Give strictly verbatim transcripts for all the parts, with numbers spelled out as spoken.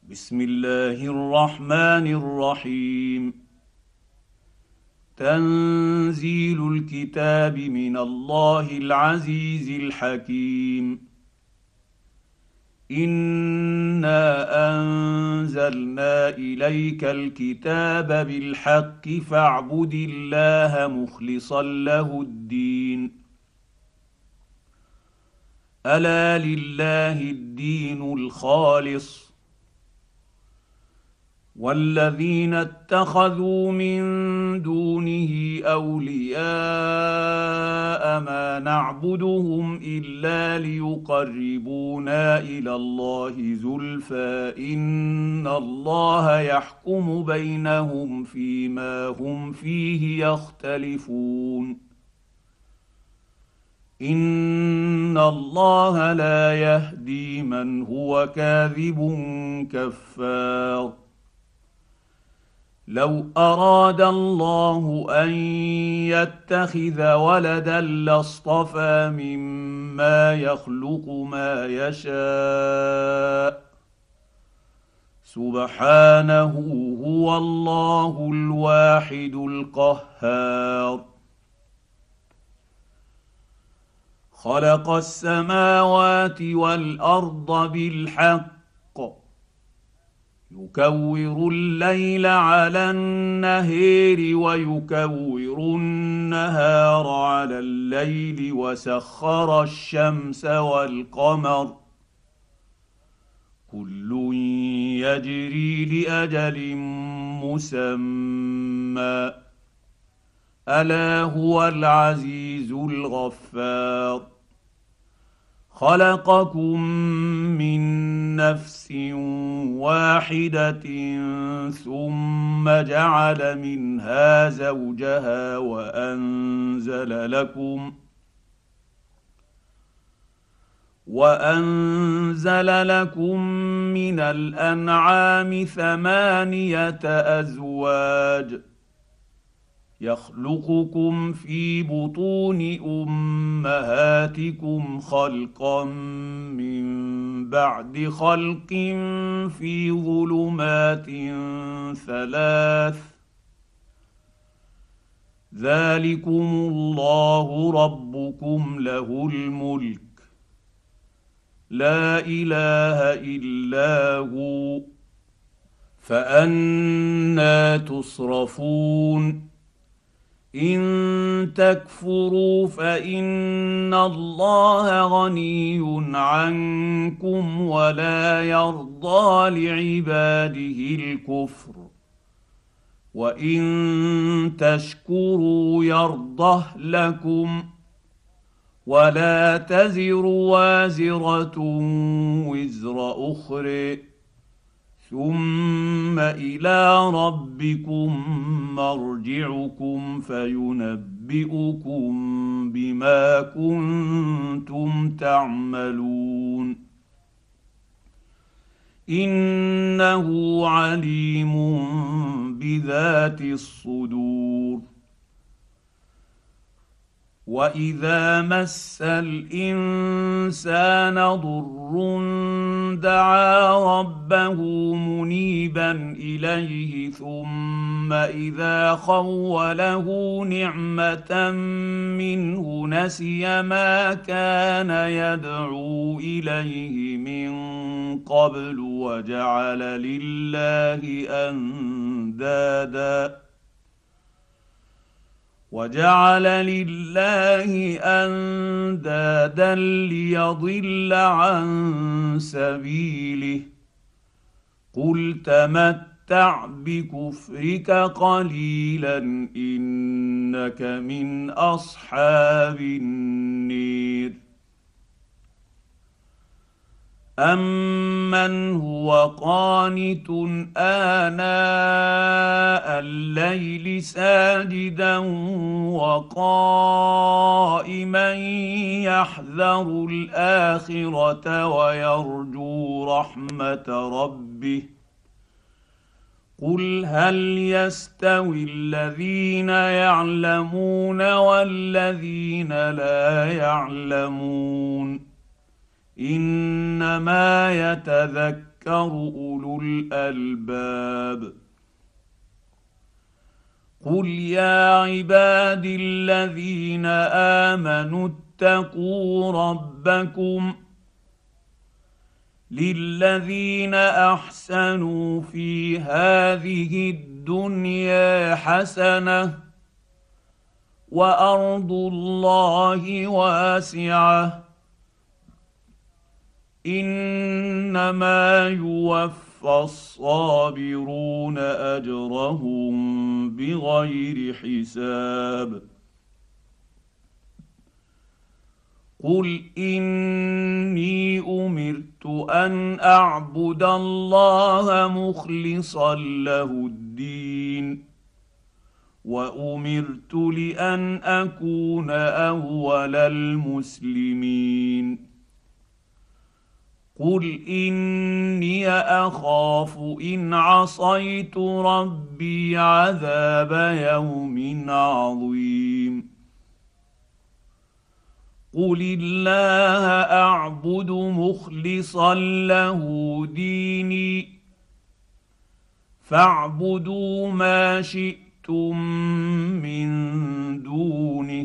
بسم الله الرحمن الرحيم. تنزيل الكتاب من الله العزيز الحكيم. انا انزلنا اليك الكتاب بالحق فاعبد الله مخلصا له الدين. الا لله الدين الخالص، والذين اتخذوا من دونه اولياء ما نعبدهم الا ليقربونا الى الله زلفى ان الله يحكم بينهم فيما هم فيه يختلفون. ان الله لا يهدي من هو كاذب كفار. لو اراد الله ان يتخذ ولدا لاصطفى مما يخلق ما يشاء، سبحانه هو الله الواحد القهار. خلق السماوات والارض بالحق يكور الليل على النهير ويكور النهار على الليل وسخر الشمس والقمر كل يجري لاجل مسمى الا هو العزيز الغفار. خلقكم من نفس واحده ثم جعل منها زوجها وانزل لكم وانزل لكم من الانعام ثمانيه ازواج يخلقكم في بطون امهاتكم خلقا من بعد خلق في ظلمات ثلاث، ذلكم الله ربكم له الملك لا اله الا هو، فانى تصرفون. ان تكفروا فان الله غني عنكم ولا يرضى لعباده الكفر، وان تشكروا يرضه لكم ولا تزر وازره وزر اخرى، ثم الى ربكم مرجعكم فينبئكم بما كنتم تعملون. انه عليم بذات الصدور. واذا مس الانسان ضر دعا ربه منيبا اليه ثم اذا خوله نعمه منه نسي ما كان يدعو اليه من قبل وجعل لله اندادا وجعل لله اندادا ليضل عن سبيله. قل تمتع بكفرك قليلا انك من اصحاب النير. امن هو قانت اناء الليل ساجدا وقائما يحذر الاخره ويرجو رحمه ربه. قل هل يستوي الذين يعلمون والذين لا يعلمون؟ انما يتذكر اولو الالباب. قل يا عبادي الذين امنوا اتقوا ربكم للذين احسنوا في هذه الدنيا حسنه وارض الله واسعه انما يوفى الصابرون اجرهم بغير حساب. قل اني امرت ان اعبد الله مخلصا له الدين وامرت لان اكون اول المسلمين. قل اني اخاف ان عصيت ربي عذاب يوم عظيم. قل الله اعبد مخلصا له ديني فاعبدوا ما شئتم من دونه.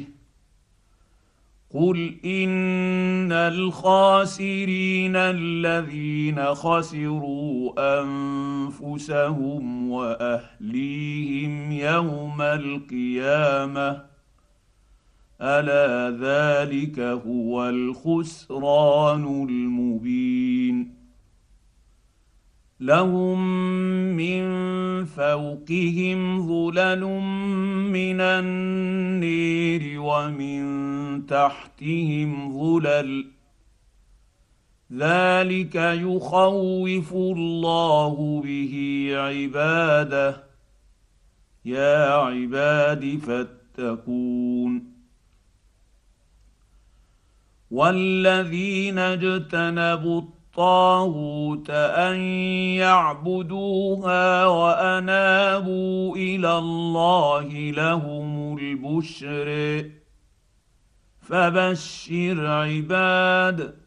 قل ان الخاسرين الذين خسروا انفسهم واهليهم يوم القيامه الا ذلك هو الخسران المبين. لهم من فوقهم ظلل من النير ومن تحتهم ظلل ذلك يخوف الله به عباده يا عباد فاتقون. والذين اجتنبوا الطاغوت ان يعبدوها وانابوا الى الله لهم البشر فبشر عباد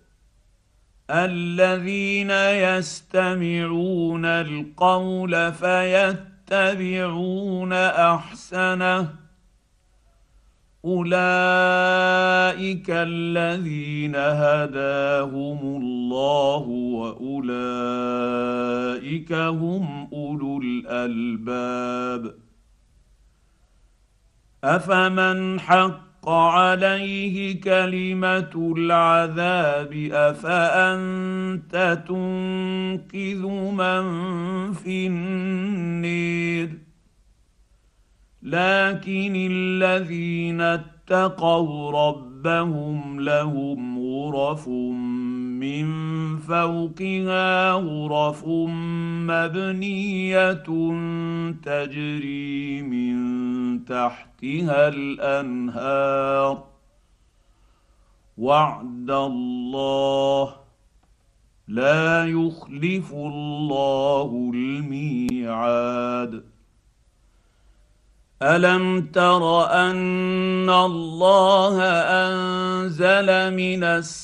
الذين يستمعون القول فيتبعون احسنه اولئك الذين هداهم الله واولئك هم اولو الالباب. افمن حق عليه كلمه العذاب افانت تنقذ من في النير لكن الذين اتقوا ربهم لهم غرف من فوقها غرف مبنيه تجري من تحتها الانهار وعد الله لا يخلف الله الميعاد. الم تر ان الله انزل من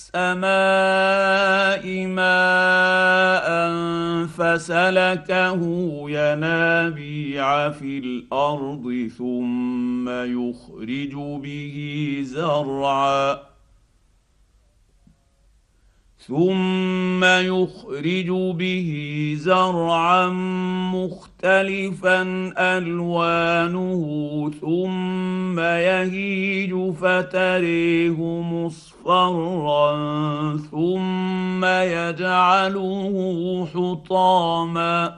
السماء ماء فسلكه ينابيع في الارض ثم يخرج به زرعا ثم يخرج به زرعا مختلفا الوانه ثم يهيج فتريه مصفرا ثم يجعله حطاما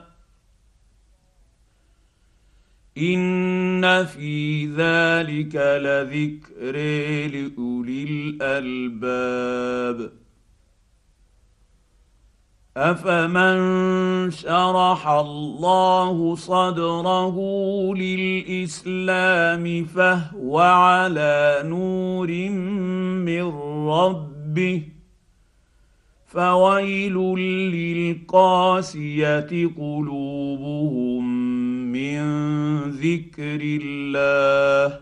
ان في ذلك لذكر لاولي الالباب. افمن شرح الله صدره للاسلام فهو على نور من ربه فويل للقاسيه قلوبهم من ذكر الله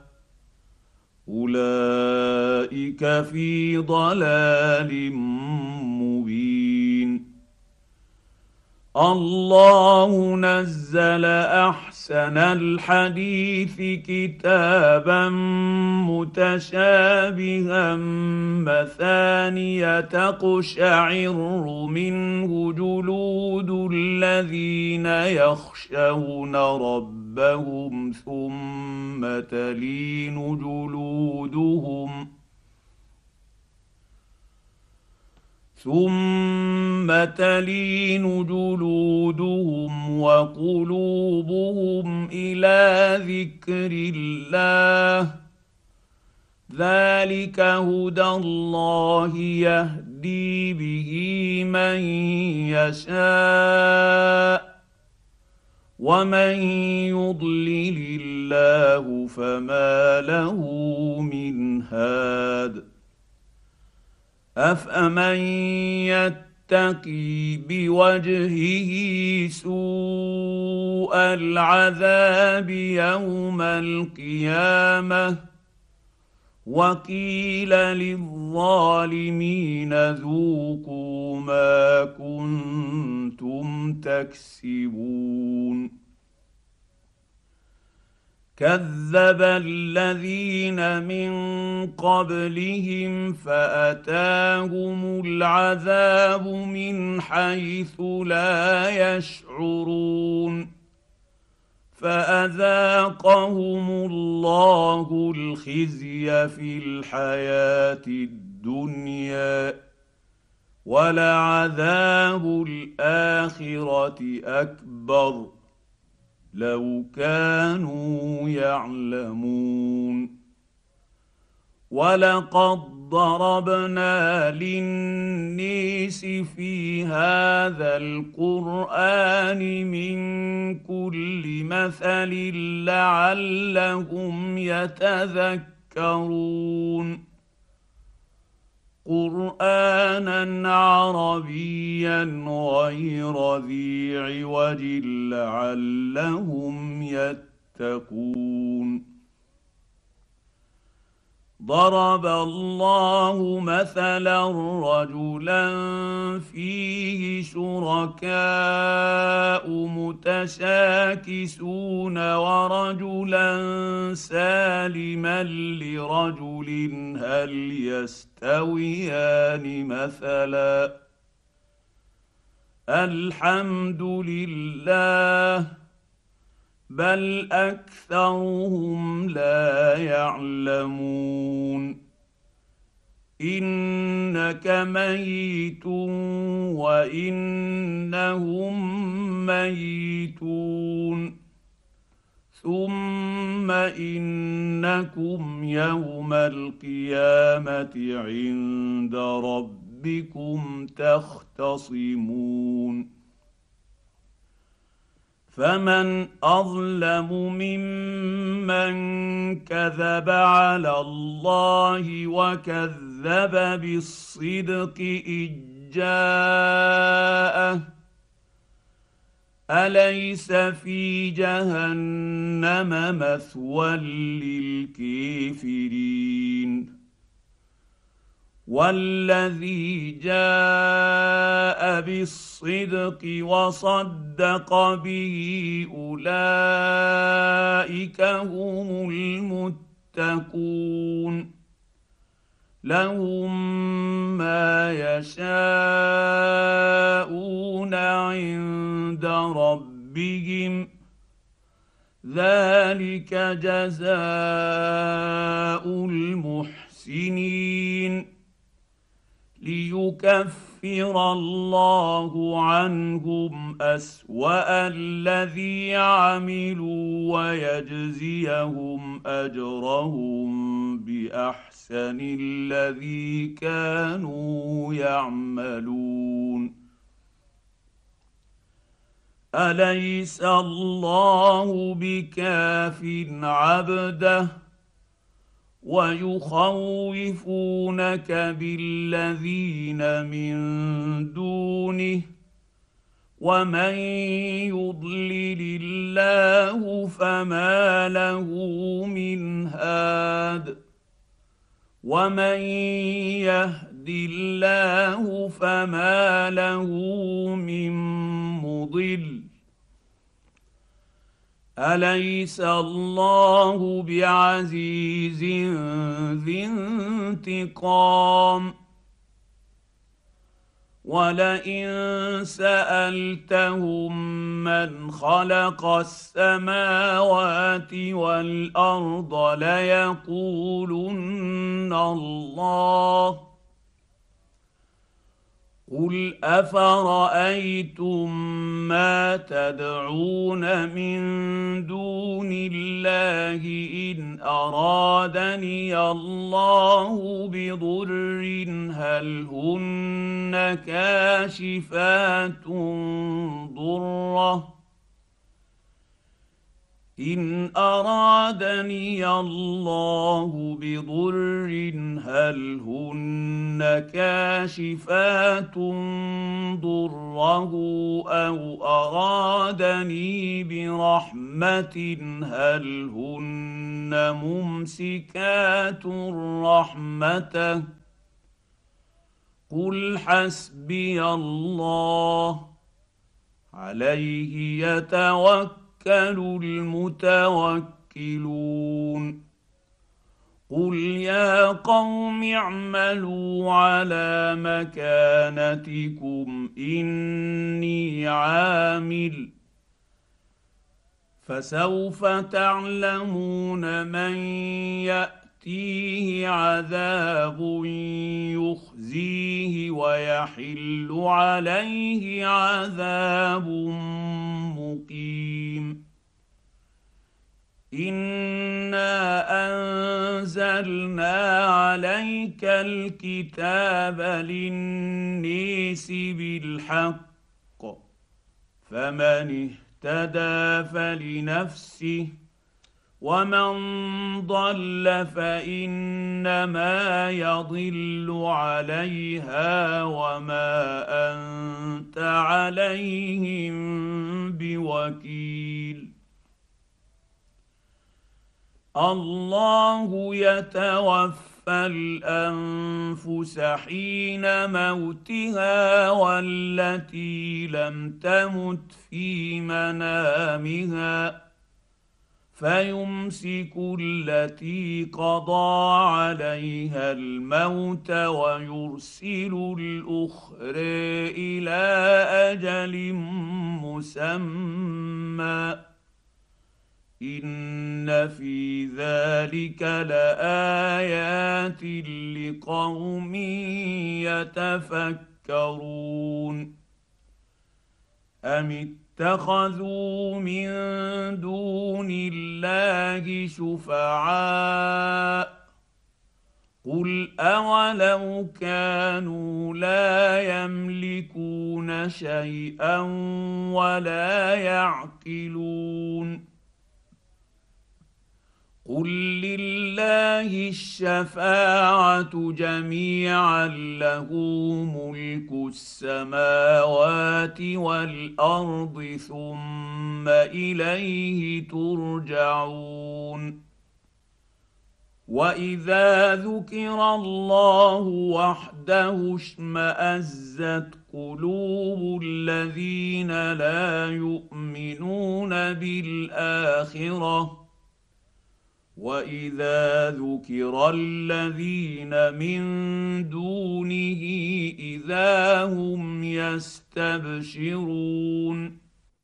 اولئك في ضلال مبين. الله نزل احسن الحديث كتابا متشابها مثانية تقشعر منه جلود الذين يخشون ربهم ثم تلين جلودهم ثم تلين جلودهم وقلوبهم إلى ذكر الله ذلك هدى الله يهدي به من يشاء ومن يضلل الله فما له من هاد أفمن يتقي بوجهه سوء العذاب يوم القيامة وقيل للظالمين ذوقوا ما كنتم تكسبون كذب الذين من قبلهم فأتاهم العذاب من حيث لا يشعرون فأذاقهم الله الخزي في الحياة الدنيا ولعذاب الآخرة أكبر لو كانوا يعلمون ولقد ضربنا للناس في هذا القرآن من كل مثل لعلهم يتذكرون قرآنا عربيا غير ذي عوج لعلهم يتقون ضرب الله مثلا رجلا فيه شركاء متشاكسون ورجلا سالما لرجل هل يستويان مثلا الحمد لله بل اكثرهم لا يعلمون انك ميت وانهم ميتون ثم انكم يوم القيامه عند ربكم تختصمون فمن اظلم ممن كذب على الله وكذب بالصدق اذ جاءه اليس في جهنم مثوى للكافرين والذي جاء بالصدق وصدق به اولئك هم المتقون لهم ما يشاءون عند ربهم ذلك جزاء المحسنين ليكفر الله عنهم أسوأ الذي عملوا ويجزيهم أجرهم بأحسن الذي كانوا يعملون أليس الله بكاف عبده ويخوفونك بالذين من دونه ومن يضلل الله فما له من هاد ومن يهد الله فما له من مضل يضل اليس الله بعزيز ذي انتقام ولئن سالتهم من خلق السماوات والارض ليقولن الله قل افرايتم ما تدعون من دون الله ان ارادني الله بضر هل هن كاشفات ضره إن أرادني الله بضر هل هن كاشفات ضره أو أرادني برحمة هل هن ممسكات رحمته قل حسبي الله عليه يتوكل المتوكلون قل يا قوم اعملوا على مكانتكم إني عامل فسوف تعلمون من يأتيه عذاب يخزيه ويحل عليه عذاب مقيم إنا أنزلنا عليك الكتاب للناس بالحق فمن اهتدى فلنفسه ومن ضل فإنما يضل عليها وما أنت عليهم بوكيل الله يتوفى الأنفس حين موتها والتي لم تمت في منامها فيمسك التي قضى عليها الموت ويرسل الأخرى إلى أجل مسمى إن في ذلك لآيات لقوم يتفكرون أم اتخذوا من دون الله شفعاء قل أولو كانوا لا يملكون شيئا ولا يعقلون قل لله الشفاعة جميعا له ملك السماوات والأرض ثم إليه ترجعون وإذا ذكر الله وحده اشمأزت قلوب الذين لا يؤمنون بالآخرة واذا ذكر الذين من دونه اذا هم يستبشرون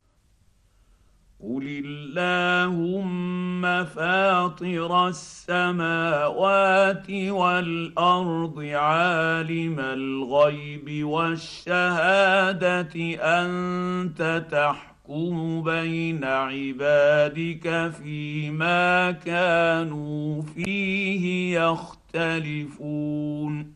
قل اللهم فاطر السماوات والارض عالم الغيب والشهاده انت تحكم يحكم بين عبادك فيما كانوا فيه يختلفون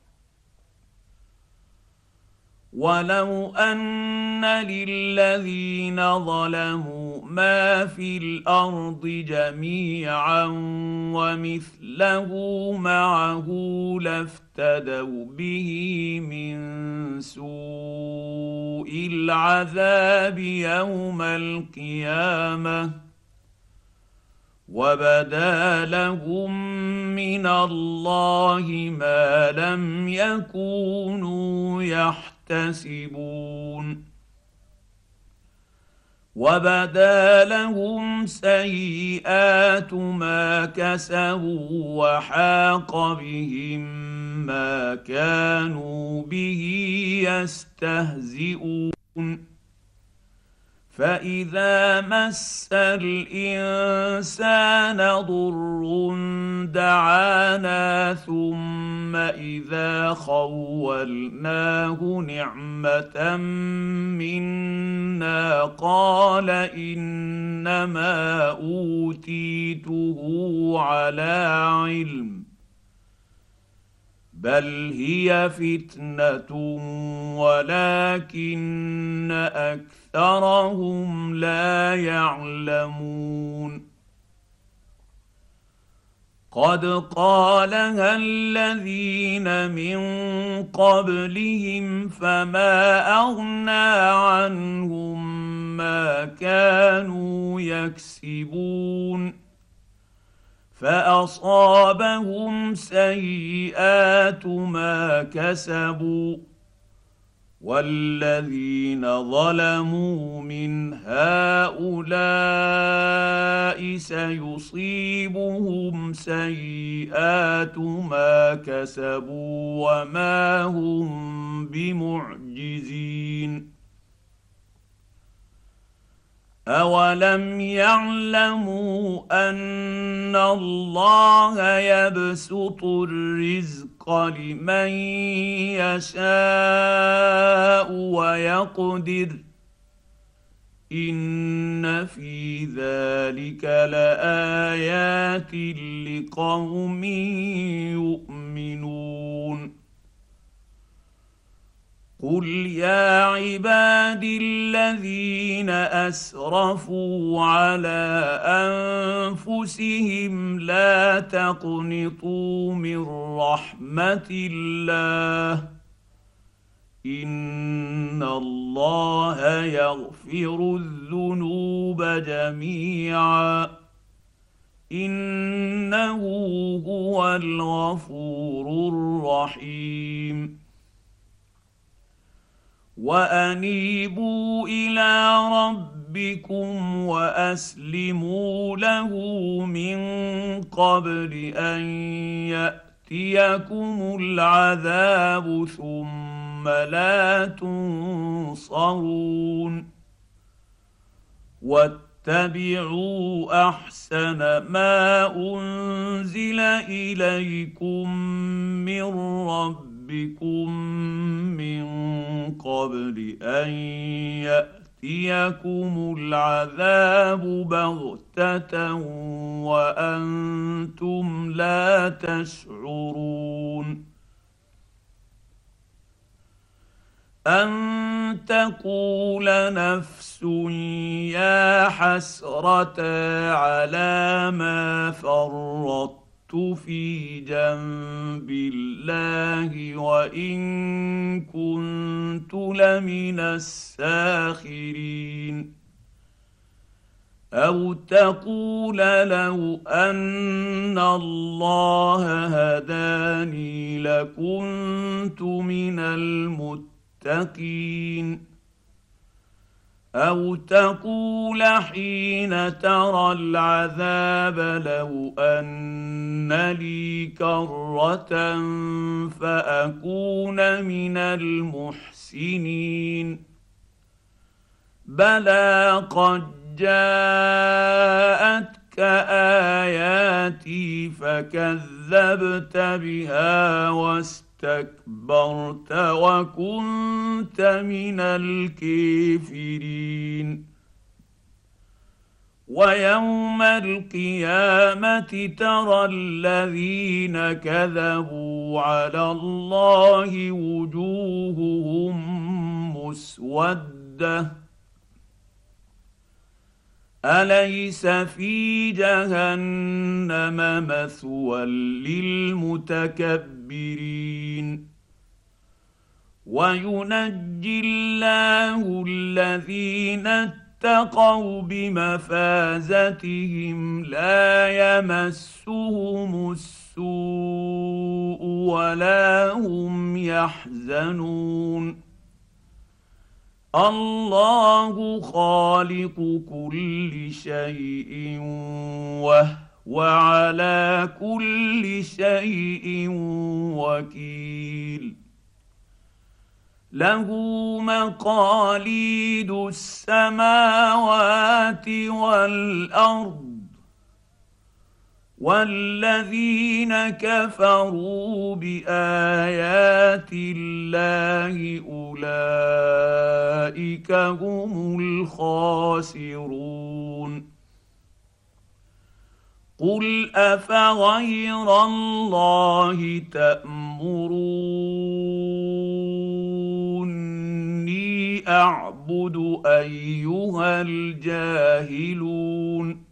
ولو ان للذين ظلموا ما في الارض جميعا ومثله معه لافتدوا به من سوء العذاب يوم القيامه وبدا لهم من الله ما لم يكونوا يحتسبون وبدا لهم سيئات ما كسبوا وحاق بهم ما كانوا به يستهزئون. فاذا مس الانسان ضر دعانا ثم اذا خولناه نعمه منا قال انما اوتيته على علم بل هي فتنه ولكن اكثرهم لا يعلمون. قد قالها الذين من قبلهم فما اغنى عنهم ما كانوا يكسبون فاصابهم سيئات ما كسبوا والذين ظلموا من هؤلاء سيصيبهم سيئات ما كسبوا وما هم بمعجزين. أولم يعلموا أن الله يبسط الرزق لمن يشاء ويقدر إن في ذلك لآيات لقوم يؤمنون. قل يا عبادي الذين اسرفوا على انفسهم لا تقنطوا من رحمه الله ان الله يغفر الذنوب جميعا انه هو الغفور الرحيم. وانيبوا الى ربكم واسلموا له من قبل ان ياتيكم العذاب ثم لا تنصرون. واتبعوا احسن ما انزل اليكم من ربكم بكم من قبل ان ياتيكم العذاب بغته وانتم لا تشعرون. ان تقول نفس يا حسرة على ما فرطت في جنب الله وإن كنت لمن الساخرين. أو تقول لو أن الله هداني لكنت من المتقين. أو تقول حين ترى العذاب لو أن لي كرة فأكون من المحسنين. بلى قد جاءتك آياتي فكذبت بها واستكبرت استكبرت وكنت من الكافرين. ويوم القيامة ترى الذين كذبوا على الله وجوههم مسودة أليس في جهنم مثوى للمتكبرين. وينجي الله الذين اتقوا بمفازتهم لا يمسهم السوء ولا هم يحزنون. الله خالق كل شيء وهو على كل شيء وكيل. له مقاليد السماوات والارض، والذين كفروا بايات الله اولئك هم الخاسرون. قل افغير الله تأمروني اعبد ايها الجاهلون.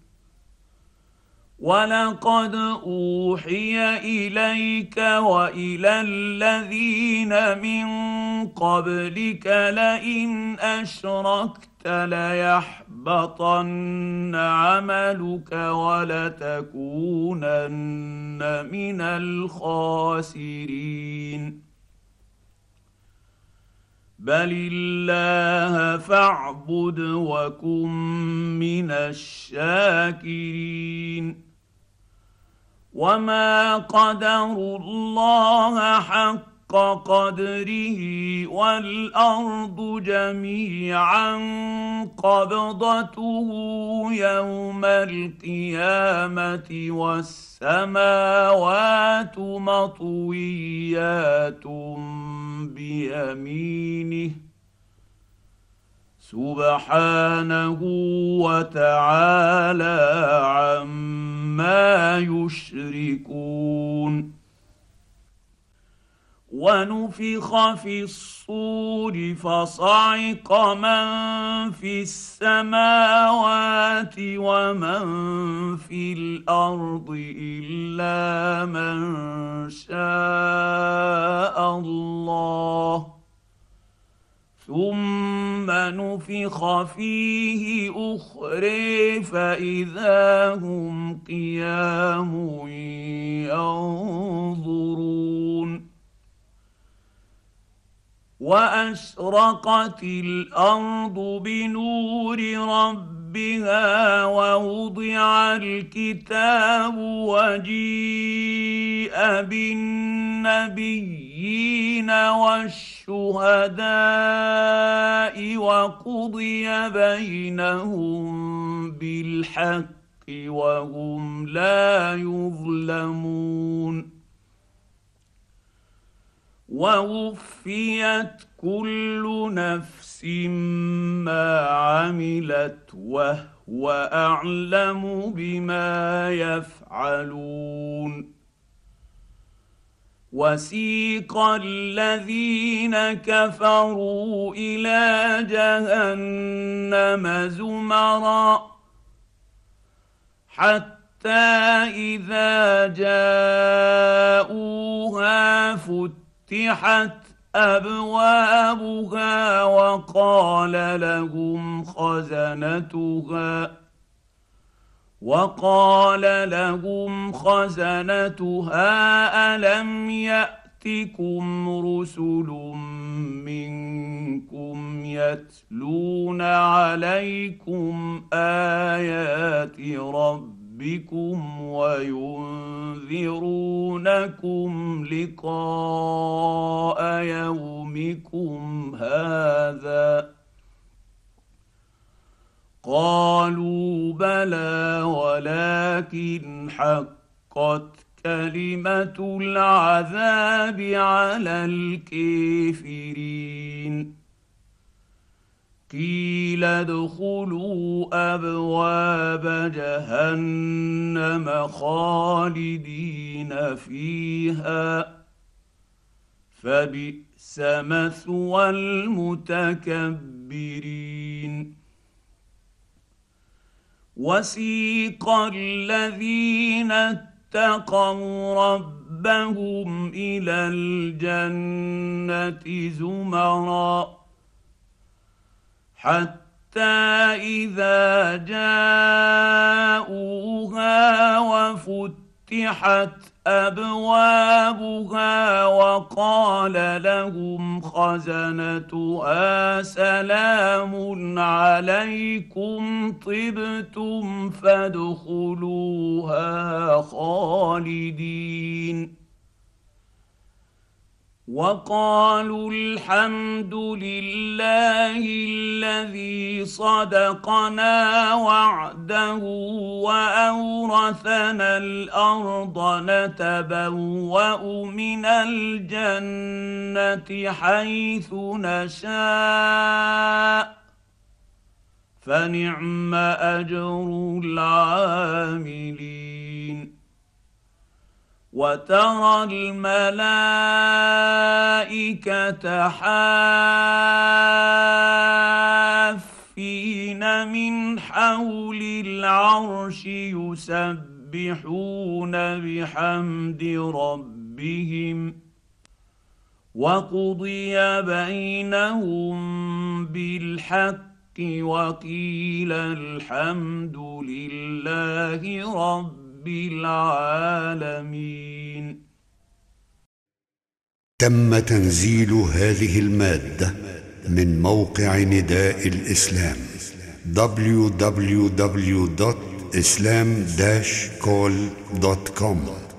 ولقد اوحي اليك والى الذين من قبلك لئن اشركت ليحبطن عملك ولتكونن من الخاسرين. بل الله فاعبد وكن من الشاكرين. وما قدروا الله حق قدره والارض جميعا قبضته يوم القيامه والسماوات مطويات بيمينه سبحانه وتعالى عما يشركون. ونفخ في الصور فصعق من في السماوات ومن في الارض الا من شاء الله، ثم نفخ فيه اخرى فاذا هم قيام ينظرون. واشرقت الارض بنور ربها ووضع الكتاب وجيء بالنبيين والشهداء وقضي بينهم بالحق وهم لا يظلمون. ووفيت كل نفس ما عملت وهو اعلم بما يفعلون. وسيق الذين كفروا الى جهنم زمرا حتى اذا جاءوها فتحت فتحت أبوابها وقال لهم خزنتها وقال لهم خزنتها ألم يأتكم رسل منكم يتلون عليكم آيات ربكم بكم وينذرونكم لقاء يومكم هذا؟ قالوا بلى ولكن حقت كلمة العذاب على الكافرين. قيل ادخلوا ابواب جهنم خالدين فيها فبئس مثوى المتكبرين. وسيق الذين اتقوا ربهم الى الجنه زمرا حتى إذا جاءوها وفتحت ابوابها وقال لهم خزنتها سلام عليكم طبتم فادخلوها خالدين وقالوا الحمد لله الذي صدقنا وعده وأورثنا الأرض نتبوأ من الجنة حيث نشاء فنعم أجر العاملين وترى الملائكة حافين من حول العرش يسبحون بحمد ربهم وقضي بينهم بالحق وقيل الحمد لله رب العالمين. تم تنزيل هذه المادة من موقع نداء الإسلام دبليو دبليو دبليو دوت إسلام داش كول دوت كوم.